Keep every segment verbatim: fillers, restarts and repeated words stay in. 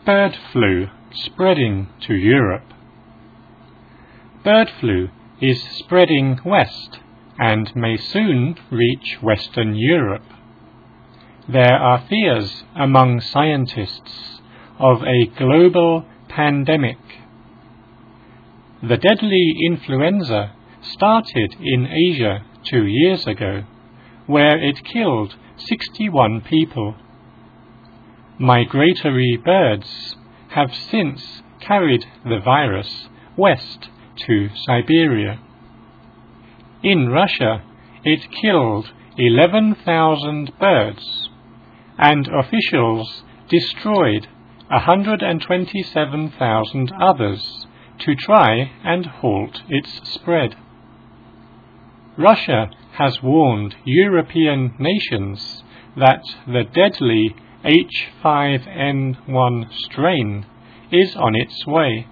Bird flu spreading to Europe. Bird flu is spreading west and may soon reach Western Europe. There are fears among scientists of a global pandemic. The deadly influenza started in Asia two years ago, where it killed sixty-one people. Migratory birds have since carried the virus west to Siberia. In Russia, it killed eleven thousand birds, and officials destroyed one hundred twenty-seven thousand others to try and halt its spread. Russia has warned European nations that the deadly H five N one strain is on its way.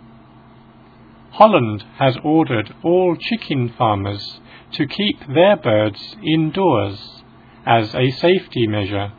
Holland has ordered all chicken farmers to keep their birds indoors as a safety measure.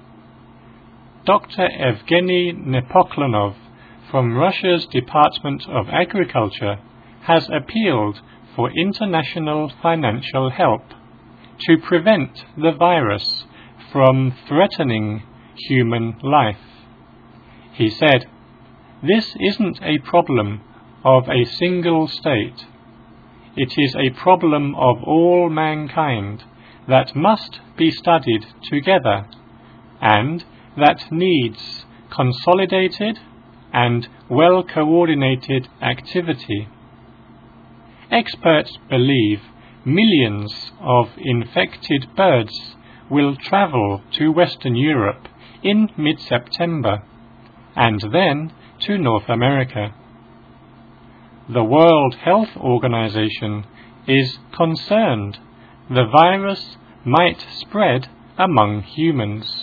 Doctor Evgeny Nepoklonov from Russia's Department of Agriculture has appealed for international financial help to prevent the virus from threatening human life. He said, "This isn't a problem of a single state. It is a problem of all mankind that must be studied together and that needs consolidated and well-coordinated activity. Experts believe millions of infected birds will travel to Western Europe in mid-September and then to North America. The World Health Organization is concerned the virus might spread among humans."